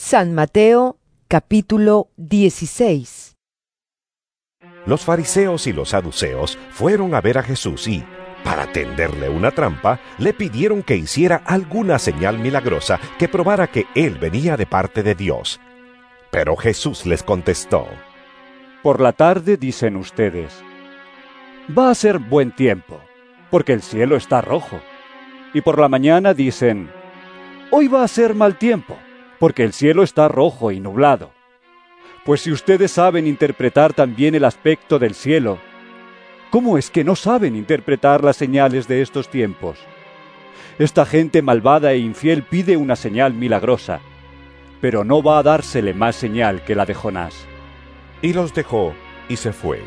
San Mateo, capítulo 16. Los fariseos y los saduceos fueron a ver a Jesús y, para tenderle una trampa, le pidieron que hiciera alguna señal milagrosa que probara que él venía de parte de Dios. Pero Jesús les contestó: Por la tarde dicen ustedes, va a ser buen tiempo, porque el cielo está rojo. Y por la mañana dicen, hoy va a ser mal tiempo, porque el cielo está rojo y nublado. Pues si ustedes saben interpretar también el aspecto del cielo, ¿cómo es que no saben interpretar las señales de estos tiempos? Esta gente malvada e infiel pide una señal milagrosa, pero no va a dársele más señal que la de Jonás. Y los dejó y se fue.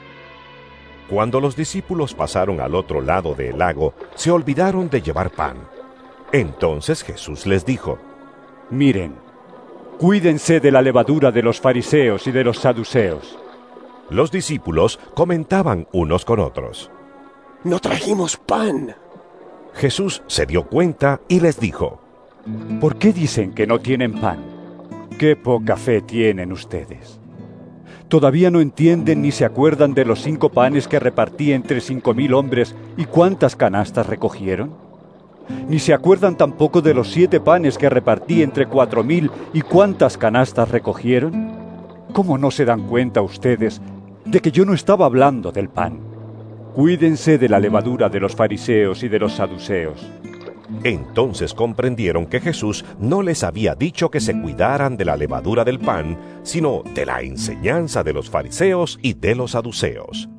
Cuando los discípulos pasaron al otro lado del lago, se olvidaron de llevar pan. Entonces Jesús les dijo: Miren, cuídense de la levadura de los fariseos y de los saduceos. Los discípulos comentaban unos con otros: No trajimos pan. Jesús se dio cuenta y les dijo: ¿Por qué dicen que no tienen pan? ¡Qué poca fe tienen ustedes! ¿Todavía no entienden ni se acuerdan de los 5 panes que repartí entre 5,000 hombres y cuántas canastas recogieron? ¿Ni se acuerdan tampoco de los 7 panes que repartí entre 4,000 y cuántas canastas recogieron? ¿Cómo no se dan cuenta ustedes de que yo no estaba hablando del pan? Cuídense de la levadura de los fariseos y de los saduceos. Entonces comprendieron que Jesús no les había dicho que se cuidaran de la levadura del pan, sino de la enseñanza de los fariseos y de los saduceos.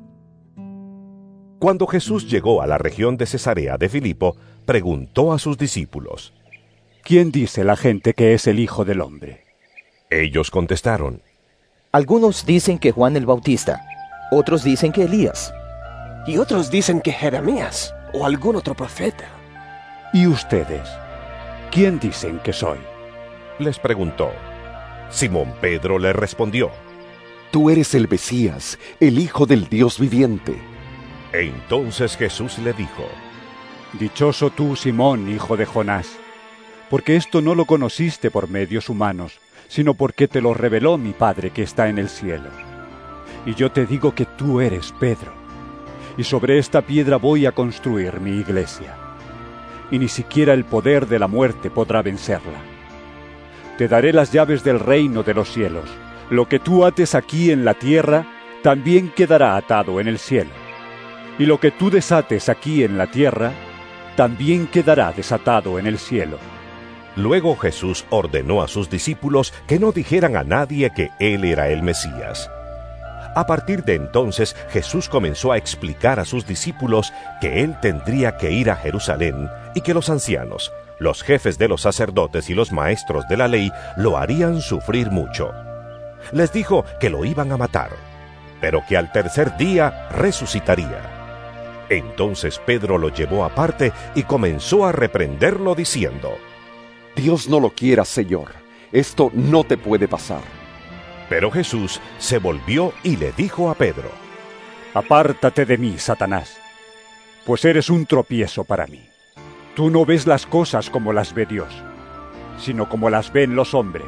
Cuando Jesús llegó a la región de Cesarea de Filipo, preguntó a sus discípulos: ¿Quién dice la gente que es el Hijo del Hombre? Ellos contestaron: Algunos dicen que Juan el Bautista, otros dicen que Elías, Y otros dicen que Jeremías o algún otro profeta. ¿Y ustedes? ¿Quién dicen que soy? Les preguntó. Simón Pedro le respondió: Tú eres el Mesías, el Hijo del Dios viviente. Entonces Jesús le dijo: Dichoso tú, Simón, hijo de Jonás, porque esto no lo conociste por medios humanos, sino porque te lo reveló mi Padre que está en el cielo. Y yo te digo que tú eres Pedro, y sobre esta piedra voy a construir mi iglesia, y ni siquiera el poder de la muerte podrá vencerla. Te daré las llaves del reino de los cielos. Lo que tú ates aquí en la tierra, también quedará atado en el cielo. Y lo que tú desates aquí en la tierra, también quedará desatado en el cielo. Luego Jesús ordenó a sus discípulos que no dijeran a nadie que Él era el Mesías. A partir de entonces, Jesús comenzó a explicar a sus discípulos que Él tendría que ir a Jerusalén y que los ancianos, los jefes de los sacerdotes y los maestros de la ley lo harían sufrir mucho. Les dijo que lo iban a matar, pero que al tercer día resucitaría. Entonces Pedro lo llevó aparte y comenzó a reprenderlo diciendo: Dios no lo quiera, Señor. Esto no te puede pasar. Pero Jesús se volvió y le dijo a Pedro: Apártate de mí, Satanás, pues eres un tropiezo para mí. Tú no ves las cosas como las ve Dios, sino como las ven los hombres.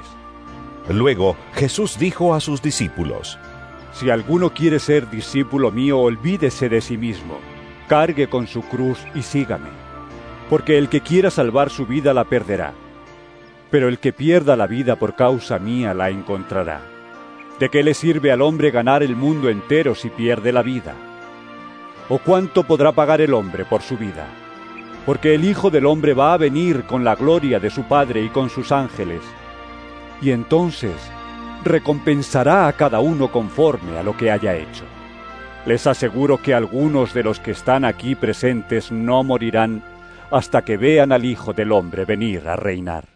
Luego Jesús dijo a sus discípulos: Si alguno quiere ser discípulo mío, olvídese de sí mismo, cargue con su cruz y sígame. Porque el que quiera salvar su vida la perderá, pero el que pierda la vida por causa mía la encontrará. ¿De qué le sirve al hombre ganar el mundo entero si pierde la vida? ¿O cuánto podrá pagar el hombre por su vida? Porque el Hijo del Hombre va a venir con la gloria de su Padre y con sus ángeles, y entonces recompensará a cada uno conforme a lo que haya hecho. Les aseguro que algunos de los que están aquí presentes no morirán hasta que vean al Hijo del Hombre venir a reinar.